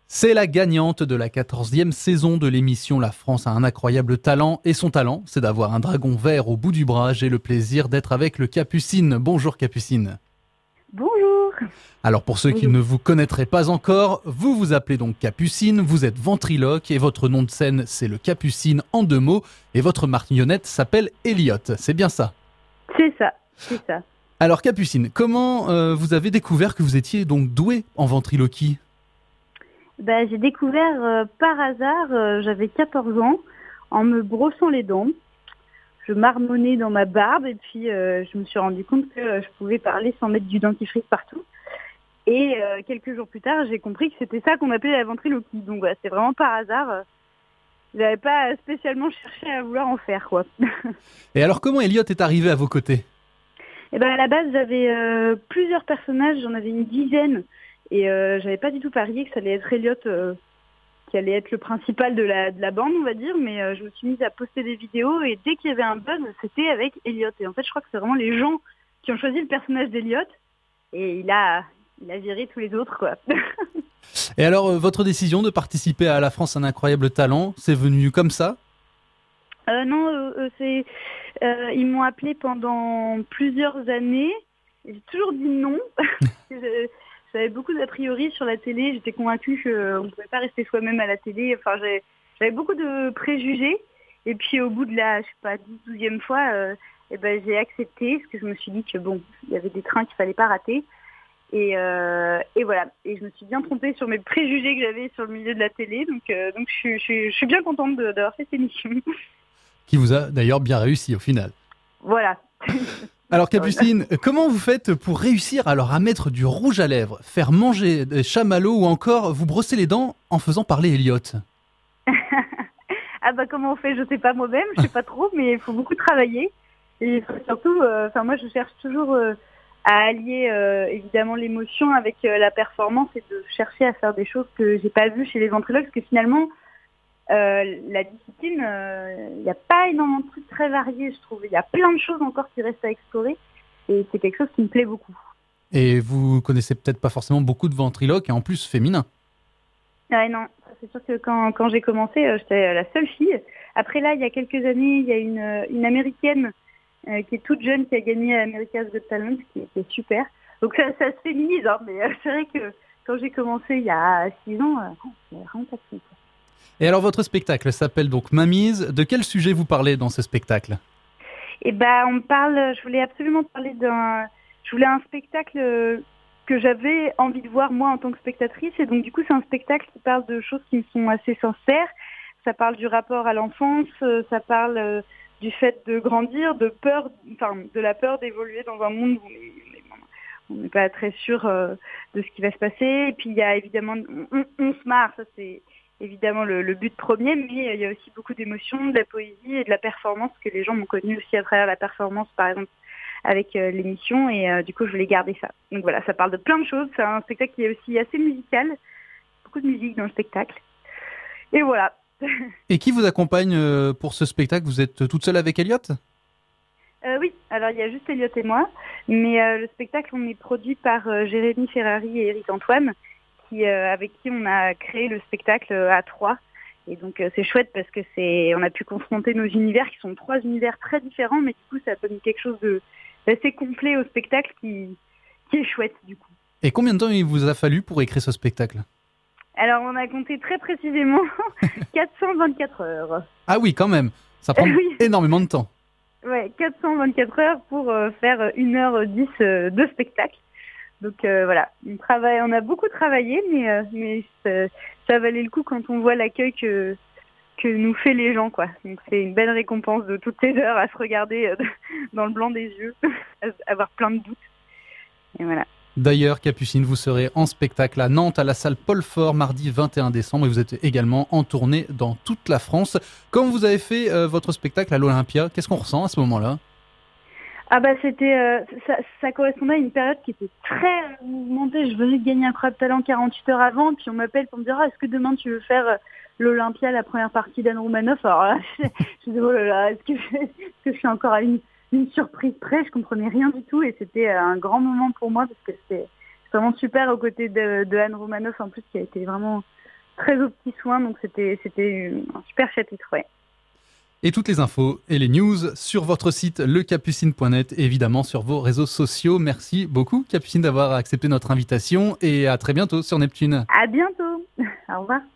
C'est la gagnante de la 14e saison de l'émission La France a un incroyable talent. Et son talent, c'est d'avoir un dragon vert au bout du bras. J'ai le plaisir d'être avec le Capucine. Bonjour Capucine. Bonjour. Alors pour ceux qui Bonjour. ne vous connaîtraient pas encore, vous vous appelez donc Capucine, vous êtes ventriloque et votre nom de scène c'est le Capucine en 2 mots et votre marionnette s'appelle Elliot. C'est bien ça? C'est ça. Alors Capucine, comment vous avez découvert que vous étiez donc douée en ventriloquie? J'ai découvert par hasard, j'avais 14 ans, en me brossant les dents. Je marmonnais dans ma barbe et puis je me suis rendu compte que je pouvais parler sans mettre du dentifrice partout. Et quelques jours plus tard, j'ai compris que c'était ça qu'on appelait la ventriloquie. Donc voilà, c'est vraiment par hasard. Je n'avais pas spécialement cherché à vouloir en faire, quoi. Et alors comment Elliot est arrivé à vos côtés? Et à la base, j'avais plusieurs personnages, j'en avais une dizaine. Et j'avais pas du tout parié que ça allait être Elliot qui allait être le principal de la bande, on va dire. Mais je me suis mise à poster des vidéos et dès qu'il y avait un buzz, c'était avec Elliot. Et en fait, je crois que c'est vraiment les gens qui ont choisi le personnage d'Elliot. Et il a viré tous les autres, quoi. Et alors votre décision de participer à La France a un incroyable talent, c'est venu comme ça? Non, ils m'ont appelé pendant plusieurs années. J'ai toujours dit non. J'avais beaucoup d'a priori sur la télé. J'étais convaincue qu'on ne pouvait pas rester soi-même à la télé. Enfin, j'avais beaucoup de préjugés. Et puis au bout de la, 10-12e fois, j'ai accepté parce que je me suis dit que bon, il y avait des trains qu'il fallait pas rater. Et voilà. Et je me suis bien trompée sur mes préjugés que j'avais sur le milieu de la télé. Donc je suis bien contente d'avoir fait cette émission. Qui vous a d'ailleurs bien réussi au final. Voilà. Alors Capucine, comment vous faites pour réussir alors à mettre du rouge à lèvres, faire manger des chamallows ou encore vous brosser les dents en faisant parler Elliot? Comment on fait, je sais pas moi-même, je sais pas trop, mais il faut beaucoup travailler. Et il faut surtout, moi je cherche toujours à allier évidemment l'émotion avec la performance et de chercher à faire des choses que j'ai pas vues chez les ventriloques, parce que finalement la discipline, il n'y a pas énormément de trucs très variés, je trouve. Il y a plein de choses encore qui restent à explorer et c'est quelque chose qui me plaît beaucoup. Et vous connaissez peut-être pas forcément beaucoup de ventriloques et en plus féminins. Ouais, non, ça, c'est sûr que quand j'ai commencé, j'étais la seule fille. Après là, il y a quelques années, il y a une américaine qui est toute jeune qui a gagné America's Got Talent, qui est super. Donc ça se féminise, hein, mais c'est vrai que quand j'ai commencé il y a 6 ans, c'est vraiment pas de fille, quoi. Et alors votre spectacle s'appelle donc Mamise. De quel sujet vous parlez dans ce spectacle? Je voulais absolument parler je voulais un spectacle que j'avais envie de voir moi en tant que spectatrice. Et donc du coup, c'est un spectacle qui parle de choses qui me sont assez sincères. Ça parle du rapport à l'enfance, ça parle du fait de grandir, de la peur d'évoluer dans un monde où on n'est pas très sûr de ce qui va se passer. Et puis il y a évidemment, on se marre, ça c'est évidemment le but premier, mais il y a aussi beaucoup d'émotions, de la poésie et de la performance, que les gens m'ont connu aussi à travers la performance, par exemple, avec l'émission, et du coup, je voulais garder ça. Donc voilà, ça parle de plein de choses. C'est un spectacle qui est aussi assez musical, beaucoup de musique dans le spectacle. Et voilà. Et qui vous accompagne pour ce spectacle? Vous êtes toute seule avec Elliot? Oui, alors il y a juste Elliot et moi, mais le spectacle, on est produit par Jérémy Ferrari et Eric Antoine, avec qui on a créé le spectacle à 3. Et donc c'est chouette parce que on a pu confronter nos univers qui sont 3 univers très différents, mais du coup ça donne quelque chose d'assez complet au spectacle qui est chouette du coup. Et combien de temps il vous a fallu pour écrire ce spectacle? Alors on a compté très précisément 424 heures. Ah oui, quand même. Ça prend Oui. énormément de temps. Ouais, 424 heures pour faire 1h10 de spectacle. Donc voilà, on a beaucoup travaillé, mais ça valait le coup quand on voit l'accueil que nous fait les gens, quoi. Donc c'est une belle récompense de toutes ces heures à se regarder dans le blanc des yeux, à avoir plein de doutes. Et voilà. D'ailleurs, Capucine, vous serez en spectacle à Nantes, à la salle Paul Fort, mardi 21 décembre, et vous êtes également en tournée dans toute la France. Quand vous avez fait votre spectacle à l'Olympia, qu'est-ce qu'on ressent à ce moment-là? C'était ça correspondait à une période qui était très mouvementée. Je venais de gagner Incroyable Talent 48 heures avant, puis on m'appelle pour me dire est-ce que demain tu veux faire l'Olympia, la première partie d'Anne Romanoff. Alors là, je dis oh là là, est-ce que je suis encore à une surprise près? Je comprenais rien du tout et c'était un grand moment pour moi parce que c'était vraiment super aux côtés de Anne Romanoff en plus, qui a été vraiment très aux petits soins, donc c'était un super chapitre, ouais. Et toutes les infos et les news sur votre site lecapucine.net et évidemment sur vos réseaux sociaux. Merci beaucoup Capucine d'avoir accepté notre invitation et à très bientôt sur Neptune. À bientôt. Au revoir.